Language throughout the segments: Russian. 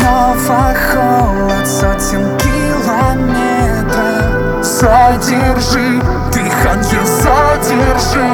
снова холод сотен километров. Задержи дыхание, задержи.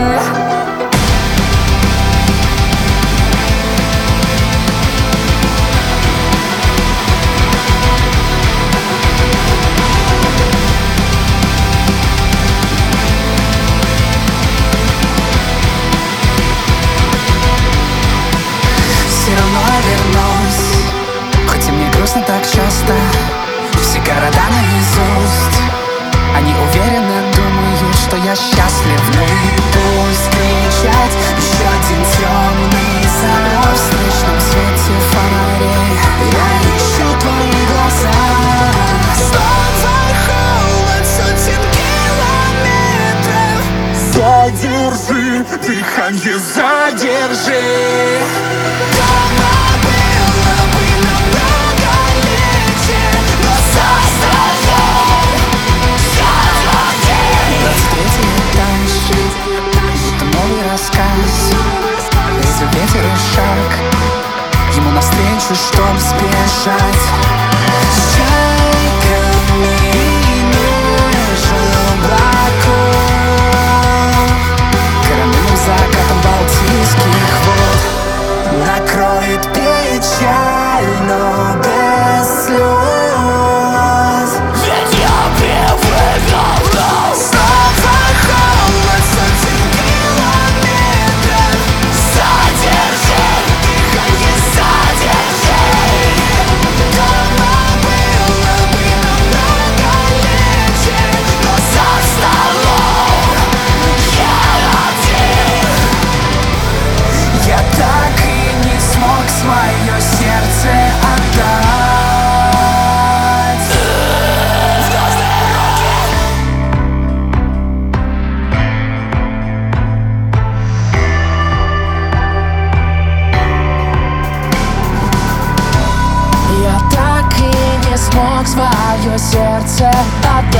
Все равно я вернусь, хоть и мне грустно так часто. Все города наизусть, они уверенно думают, что я счастлив. Ну и пусть кричать еще один темный забор в встречном свете фонарей. Я ищу твои глаза. Снова холод сотен километров. Задержи дыхание, задержи. Ветер и шаг, ему навстречу, чтоб сбежать. С чайками между облаков, карамельным закатом балтийских вод накроет печаль, но без слез. Ведь я привыкал к нам. Снова холод сотен километров. Задержи дыхание, задержи. Дома было бы намного легче, но за столом я один. Я так и не смог свое сердце отдать. Звездные руки. Я так и не смог свое сердце отдать.